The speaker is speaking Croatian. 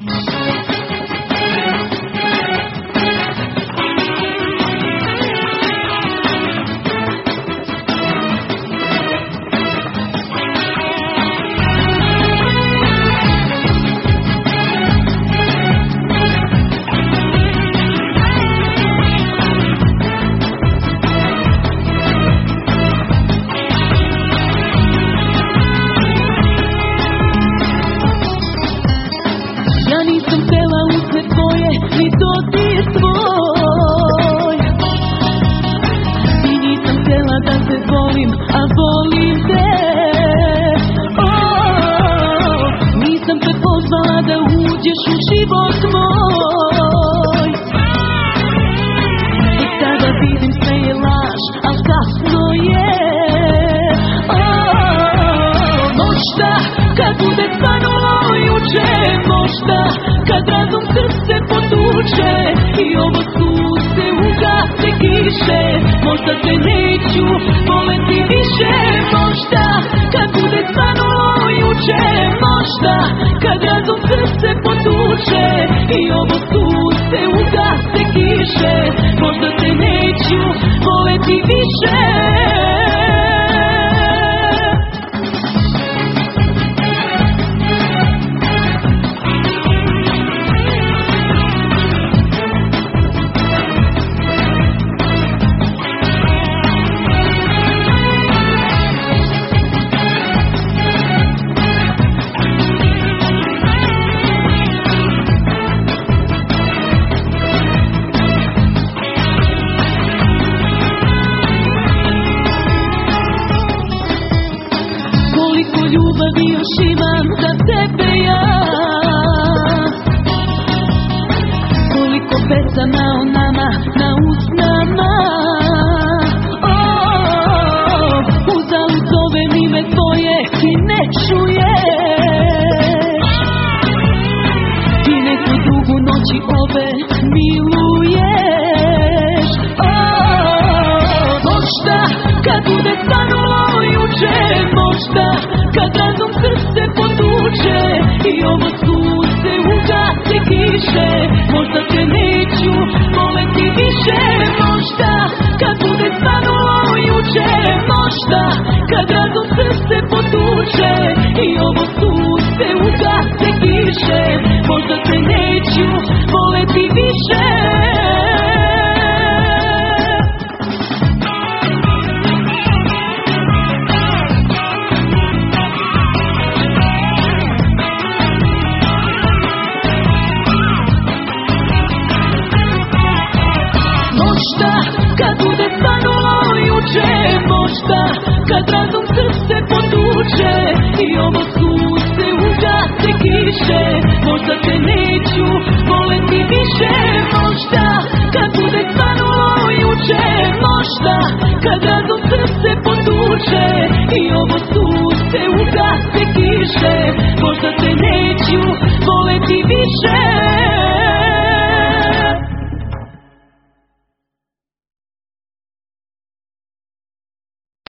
Ni dodir tvoj. I nisam htjela da te volim, a volim te. Nisam te pozvala da uđeš u život moj. I sada vidim sve je laž, al kasno je. Možda kad bude svanulo juče, možda kad razum srce potuče i ovo sunce ugase kiše, možda te neću voleti više. Možda kad bude svanulo juče, možda kad razum srce potuče i ovo sunce ugase kiše, možda te neću voleti više. Ljubavi još imam za tebe ja, koliko pesama o nama na usnama. Uzalud zovem ime tvoje i ne čuješ, ti neku drugu noći ove miluješ. Možda kad bude svanulo juče, možda kad razum srce potuče i ovo sunce ugase kiše, možda te neću voleti više. Možda kad bude svanulo juče, možda kad razum srce potuče i ovo sunce ugase kiše, možda te neću voleti više. Možda kad bude svanulo juče, možda kad razum srce potuče i ovo sunce ugase kiše, možda te neću voleti više. Možda kad bude svanulo juče, možda kad razum srce potuče i ovo sunce ugase kiše, možda te neću voleti više.